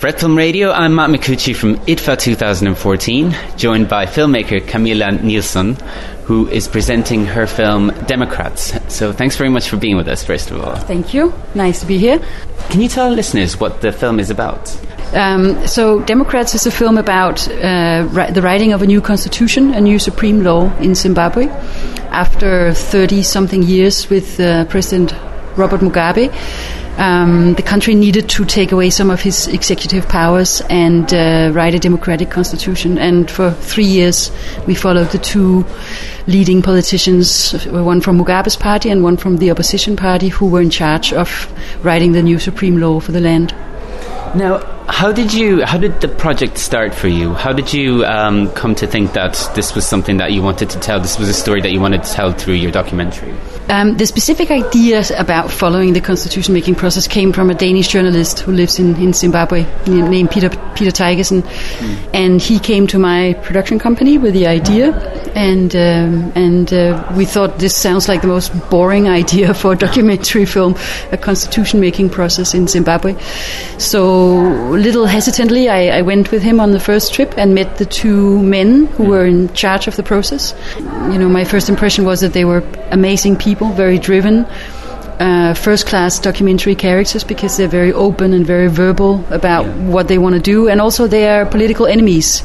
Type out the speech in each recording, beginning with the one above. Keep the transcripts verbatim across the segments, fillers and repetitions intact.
For Film Radio, I'm Matt Micucci from I D F A twenty fourteen, joined by filmmaker Camilla Nilsson, who is presenting her film Democrats. So thanks very much for being with us, first of all. Thank you. Nice to be here. Can you tell listeners what the film is about? Um, so Democrats is a film about uh, ri- the writing of a new constitution, a new supreme law in Zimbabwe. After thirty-something years with uh, President Robert Mugabe, Um, the country needed to take away some of his executive powers and uh, write a democratic constitution. And for three years, we followed the two leading politicians, one from Mugabe's party and one from the opposition party, who were in charge of writing the new supreme law for the land. Now, how did you? How did the project start for you? How did you um, come to think that this was something that you wanted to tell? This was a story that you wanted to tell through your documentary. Um, the specific ideas about following the constitution-making process came from a Danish journalist who lives in, in Zimbabwe, named Peter Peter Teigersen, mm. and he came to my production company with the idea, and um, and uh, we thought this sounds like the most boring idea for a documentary film, a constitution-making process in Zimbabwe. So, little hesitantly, I, I went with him on the first trip and met the two men who were in charge of the process. You know, my first impression was that they were amazing people, very driven, uh, first-class documentary characters, because they're very open and very verbal about yeah. what they want to do, and also they are political enemies.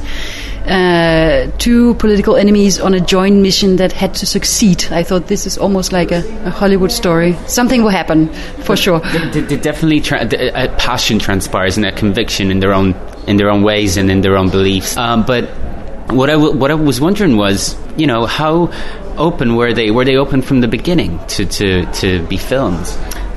Uh, two political enemies on a joint mission that had to succeed. I thought this is almost like a, a Hollywood story. Something will happen, for but sure. They, they definitely tra- a passion transpires and a conviction in their own in their own ways and in their own beliefs. Um, but what I w- what I was wondering was, you know, how open were they? Were they open from the beginning to to, to be filmed?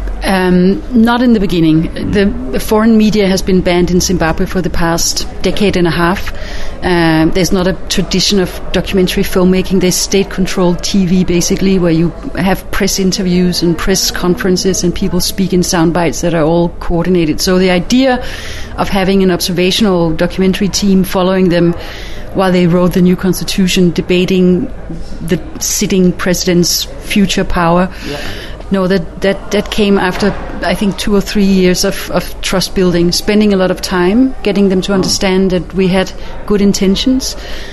Um, not in the beginning. The foreign media has been banned in Zimbabwe for the past decade and a half. Um, there's not a tradition of documentary filmmaking. There's state-controlled T V, basically, where you have press interviews and press conferences and people speak in sound bites that are all coordinated. So the idea of having an observational documentary team following them while they wrote the new constitution, debating the sitting president's future power, yeah. No, that, that, that came after, I think, two or three years of, of trust building, spending a lot of time getting them to understand that we had good intentions,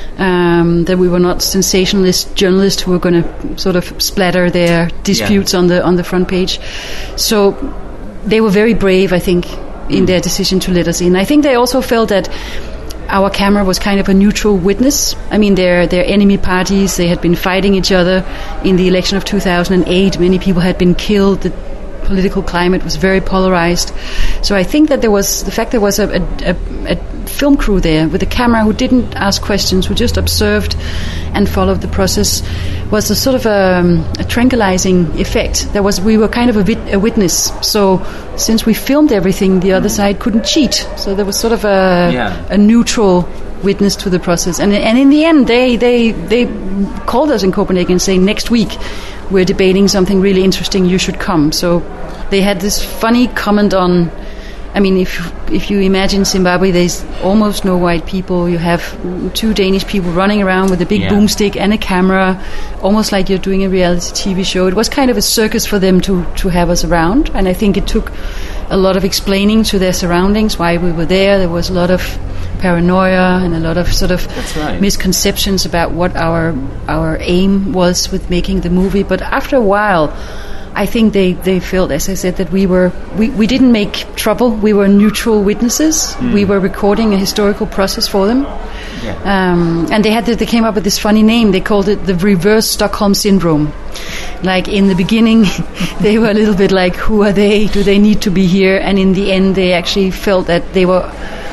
um, that we were not sensationalist journalists who were going to sort of splatter their disputes yeah. on the on the front page. So they were very brave, I think, in mm. their decision to let us in. I think they also felt that our camera was kind of a neutral witness. I mean, they're, they're enemy parties. They had been fighting each other in the election of two thousand eight. Many people had been killed. The political climate was very polarized. So I think that there was, the fact there was a, a, a film crew there with a camera who didn't ask questions, who just observed and followed the process, was a sort of a, a tranquilizing effect. There was, we were kind of a, wit, a witness. So since we filmed everything, the other side couldn't cheat. So there was sort of a, yeah. a neutral witness to the process. And and in the end, they, they, they called us in Copenhagen saying, next week we're debating something really interesting, you should come. So they had this funny comment on, I mean, if if you imagine Zimbabwe, there's almost no white people. You have two Danish people running around with a big yeah. boomstick and a camera, almost like you're doing a reality T V show. It was kind of a circus for them to, to have us around, and I think it took a lot of explaining to their surroundings why we were there. There was a lot of paranoia and a lot of sort of right. misconceptions about what our our aim was with making the movie. But after a while, I think they, they felt, as I said, that we were we, we didn't make trouble. We were neutral witnesses. Mm. We were recording a historical process for them. Yeah. Um, and they had the, they came up with this funny name. They called it the reverse Stockholm syndrome. Like in the beginning, they were a little bit like, who are they? Do they need to be here? And in the end, they actually felt that they were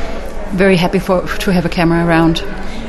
very happy for to have a camera around.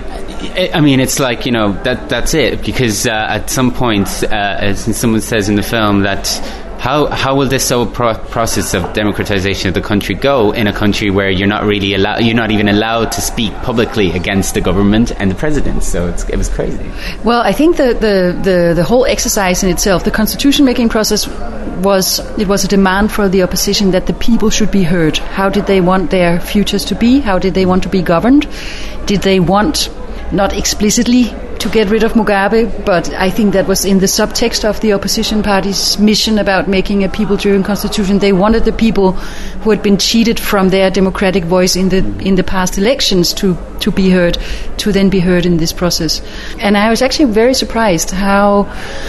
I mean, it's like, you know, that that's it. Because uh, at some point, uh, as someone says in the film, that how how will this whole pro- process of democratization of the country go in a country where you're not really allowed, you're not even allowed to speak publicly against the government and the president? So it's, it was crazy. Well, I think the, the, the, the whole exercise in itself, the constitution-making process, was it was a demand for the opposition that the people should be heard. How did they want their futures to be? How did they want to be governed? Did they want, not explicitly to get rid of Mugabe, but I think that was in the subtext of the opposition party's mission about making a people-driven constitution. They wanted the people who had been cheated from their democratic voice in the in the past elections to, to be heard, to then be heard in this process. And I was actually very surprised how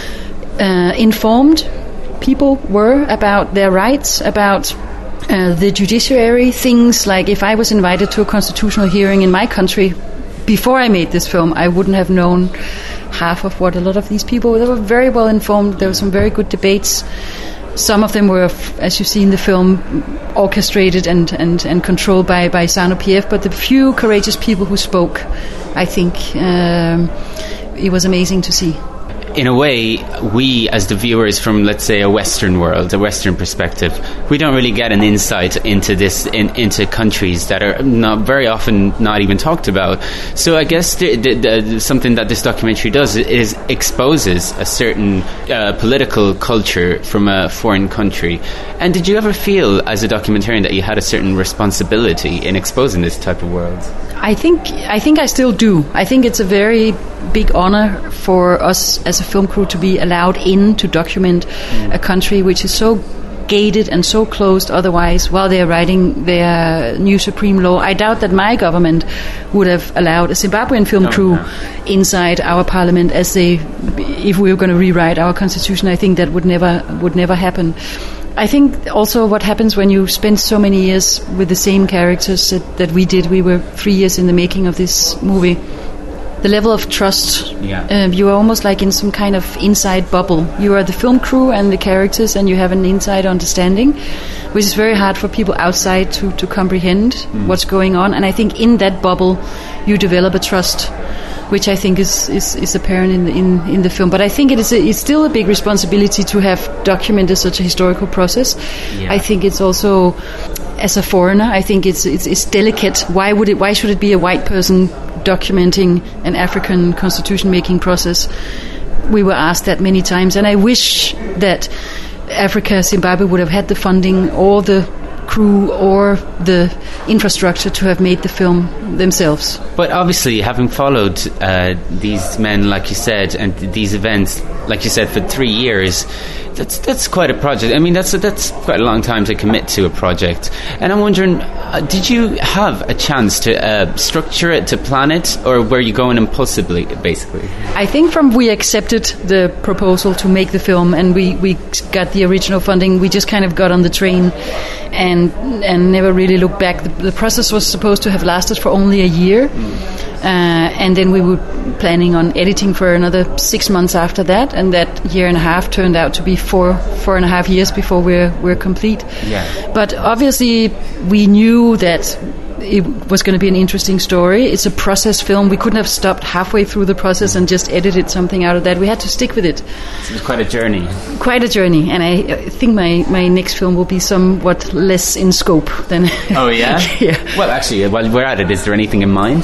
uh, informed people were about their rights, about uh, the judiciary, things like if I was invited to a constitutional hearing in my country before I made this film, I wouldn't have known half of what a lot of these people were. They were very well informed. There were some very good debates. Some of them were, as you see in the film, orchestrated and, and, and controlled by, by ZANU-P F, but the few courageous people who spoke, I think um, it was amazing to see. In a way, we as the viewers from, let's say, a Western world, a Western perspective, we don't really get an insight into this, in, into countries that are not very often not even talked about. So I guess the, the, the, something that this documentary does is exposes a certain uh, political culture from a foreign country. And did you ever feel, as a documentarian, that you had a certain responsibility in exposing this type of world? I think I think I still do. I think it's a very big honor for us as a film crew to be allowed in to document mm. a country which is so gated and so closed otherwise while they're writing their new supreme law. I doubt that my government would have allowed a Zimbabwean film oh, crew no. inside our parliament as they, if we were going to rewrite our constitution. I think that would never would never happen. I think also what happens when you spend so many years with the same characters that, that we did, we were three years in the making of this movie, the level of trust, yeah. uh, you are almost like in some kind of inside bubble. You are the film crew and the characters, and you have an inside understanding, which is very hard for people outside to, to comprehend mm. what's going on. And I think in that bubble you develop a trust, which I think is, is, is apparent in the, in, in the film. But I think it is a, it's still a big responsibility to have documented such a historical process. Yeah. I think it's also, as a foreigner, I think it's, it's it's delicate. Why would it? Why should it be a white person documenting an African constitution-making process? We were asked that many times, and I wish that Africa, Zimbabwe, would have had the funding or the crew or the infrastructure to have made the film themselves. But obviously, having followed uh, these men, like you said, and these events, like you said, for three years, that's that's quite a project. I mean, that's a, that's quite a long time to commit to a project. And I'm wondering, uh, did you have a chance to uh, structure it, to plan it, or were you going impulsively, basically? I think from we accepted the proposal to make the film and we, we got the original funding, we just kind of got on the train and and never really looked back. The, the process was supposed to have lasted for only a year, uh, and then we were planning on editing for another six months after that, and that year and a half turned out to be four four and a half years before we're we're complete. Yeah. But obviously we knew that it was going to be an interesting story. It's a process film. We couldn't have stopped halfway through the process and just edited something out of that. We had to stick with it. It was quite a journey. Quite a journey, and I think my, my next film will be somewhat less in scope than... Oh, yeah? Yeah. Well, actually, while we're at it, is there anything in mind?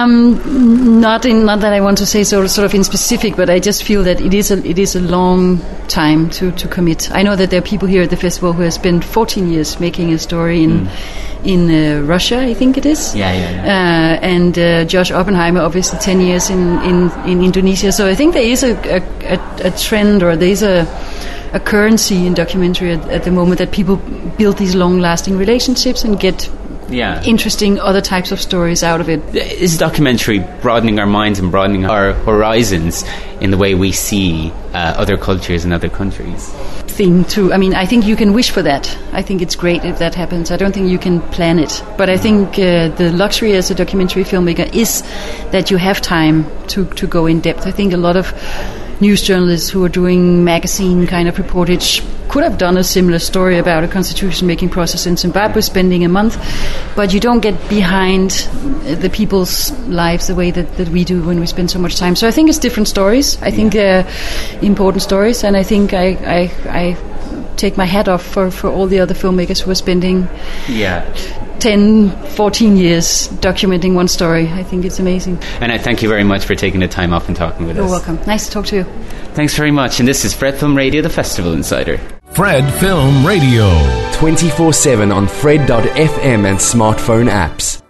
Um, not in, not that I want to say so, sort of in specific, but I just feel that it is a, it is a long time to, to commit. I know that there are people here at the festival who have spent fourteen years making a story in... Mm. in uh, Russia, I think it is. Yeah, yeah, yeah. Uh, and uh, Josh Oppenheimer, obviously ten years in, in, in Indonesia. So I think there is a, a, a trend, or there is a, a currency in documentary at, at the moment, that people build these long-lasting relationships and get yeah. interesting other types of stories out of it. Is documentary broadening our minds and broadening our horizons in the way we see uh, other cultures and other countries? Thing to I mean I think you can wish for that. I think it's great if that happens. I don't think you can plan it, but I think uh, the luxury as a documentary filmmaker is that you have time to, to go in depth. I think a lot of news journalists who are doing magazine kind of reportage could have done a similar story about a constitution making process in Zimbabwe, spending a month, but you don't get behind the people's lives the way that, that we do when we spend so much time. So I think it's different stories. I think they're important stories, and I think I, I, I take my hat off for, for all the other filmmakers who are spending yeah. ten, fourteen years documenting one story. I think it's amazing. And I thank you very much for taking the time off and talking with You're us. You're welcome. Nice to talk to you. Thanks very much. And this is Fred Film Radio, the Festival Insider. Fred Film Radio. twenty-four seven on fred dot f m and smartphone apps.